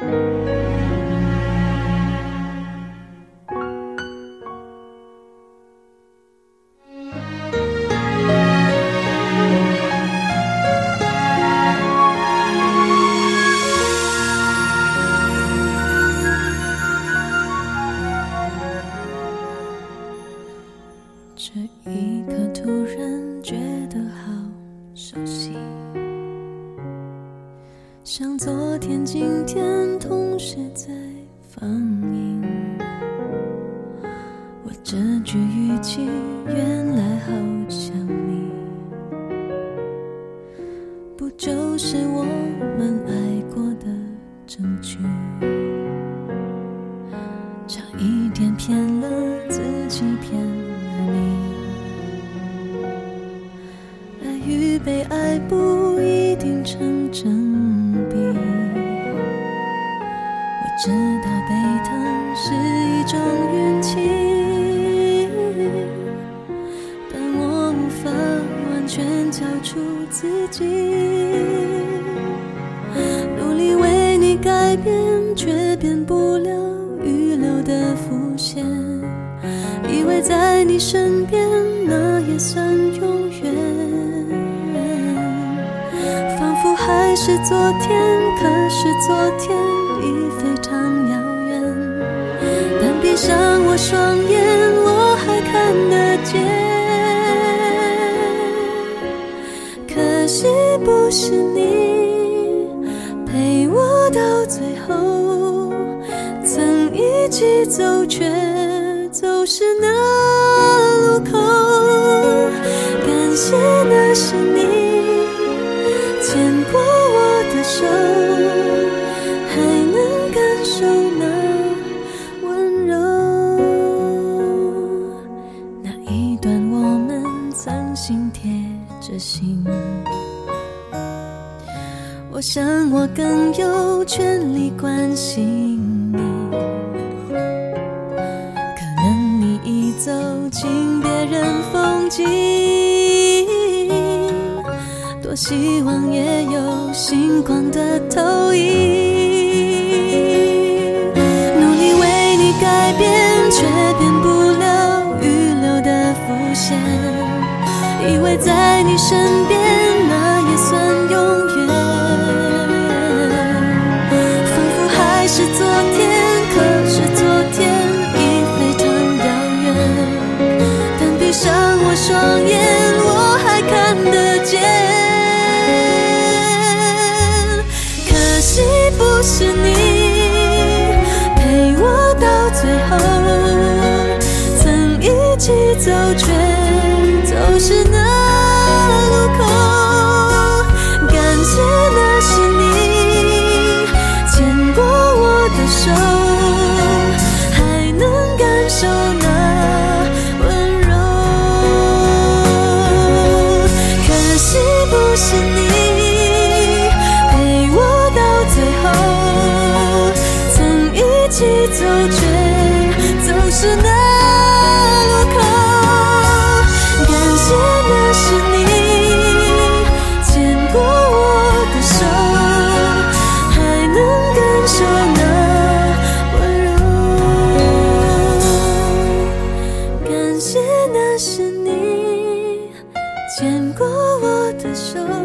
这一刻突然觉得好熟悉，像昨天今天同时在放映。我这句语气原来好像你，不就是我们爱过的证据？差一点骗了自己，骗了你。爱与被爱不一定成正比，我知道被疼是一种运气，但我无法完全交出自己。努力为你改变，却变不了预留的伏线，以为在你身边那也算永远，仿佛还是昨天，可是昨天已非常遥远。但闭上我双眼，我还看得见，可惜不是你陪我到最后，曾一起走却走失那路口。感谢那是你牵过我的手，还能感受那温柔。那一段我们曾心贴着心，我想我更有权利关心你，可能你已走进别人风景，多希望也有星光的投影。努力为你改变，却变不了预留的伏线，以为在你身边那也算永远，仿佛还是昨天，可是昨天已非常遥远。但闭上我双眼，我还看得见，可惜不是你陪我到最后，曾一起走却走失那路口。感谢那是你牵过我的手，还能感受那温柔。可惜不是你陪我到最后，曾一起走却走失那路口。感谢那是你牵过我的手，还能感受那温柔。感谢那是你牵过我的手，